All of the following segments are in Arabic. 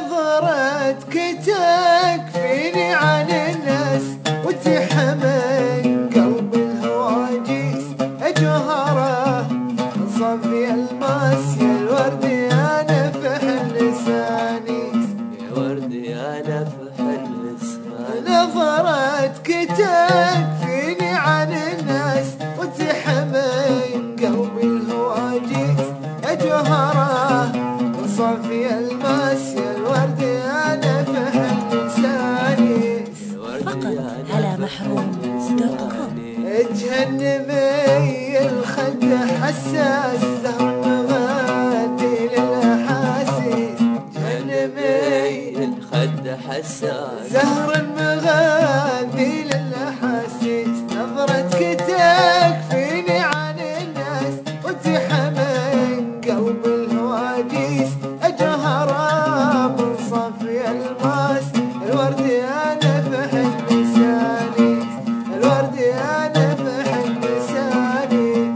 نظرتك تكفيني عن الناس وتحمل قلب الهواجيس جوهره صفي الماس يا الورد يا نفح لساني يا ورد يا نفح لساني نظرتك تكفيني عن الناس وتحمل قلب الهواجيس جوهره صفي الماس يا الورد يا نفح لساني فقط على محروم.com. جهنمي الخد حساس زهر مغادي للأحاسيس جهنمي الخد حساس زهر مغادي للأحاسيس نظرتك تكفيني عن الناس وتحمل قلب الهواجيس أجهرها من صفي الماس الورد يا نفح لساني الورد يا نفح لساني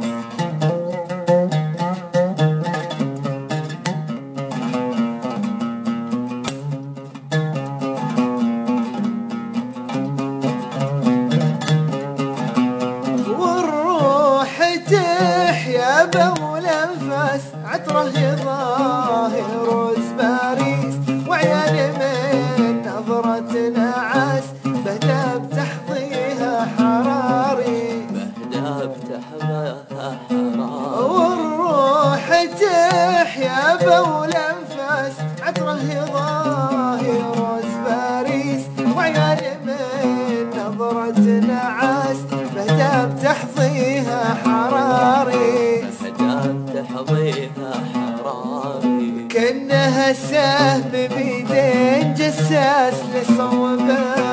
والروح تحيا بول انفاس عطره ظاهر روزماريس وعيان من نظرة نعاس بهدى بتحظيها حراري بهدى بتحظيها حراري والروح تحيا بول انفاس عطره ظاهر روزماريس وعيان من نظرة نعاس بهدى بتحظيها حراري بهدى بتحظيها حراري كأنها سهم بيدين جساس لصوبه